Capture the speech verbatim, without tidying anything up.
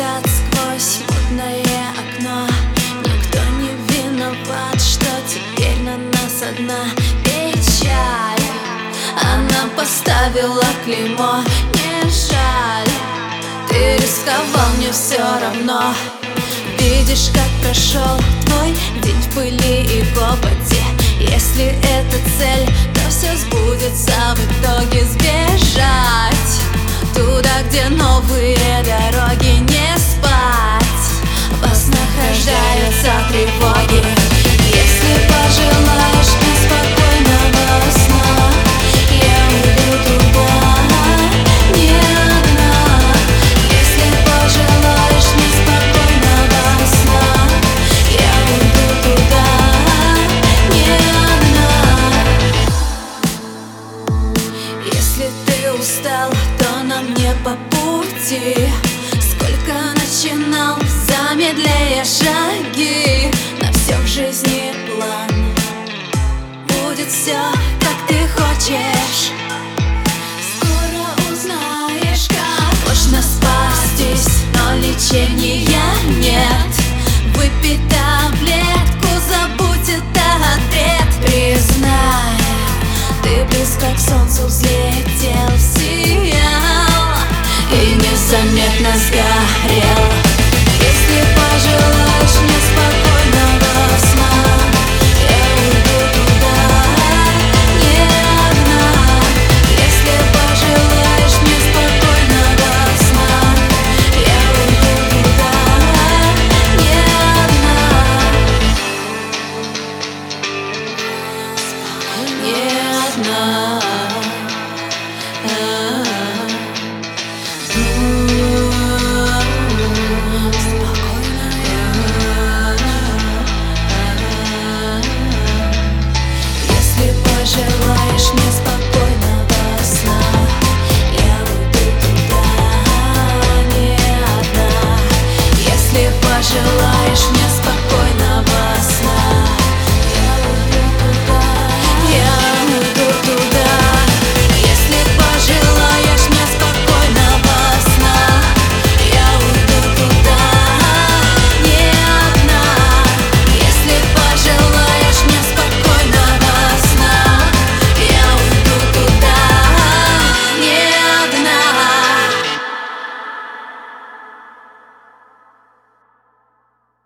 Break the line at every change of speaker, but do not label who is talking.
взгляд сквозь мутное окно. Никто не виноват, что теперь на нас одна печаль. Она поставила клеймо, не жаль. Ты рисковал, мне все равно. Видишь, как прошел твой день в пыли и копоти. Если это цель, то все сбудется в итоге. Сбежать туда, где новые дороги, не спать, вознаграждаются тревоги. Если пожелаешь мне спокойного сна, я уйду туда, не одна. Если пожелаешь мне спокойного сна, я уйду туда, не одна. Если ты устал, то нам не по пути. Сколько начинал, замедляя шаг.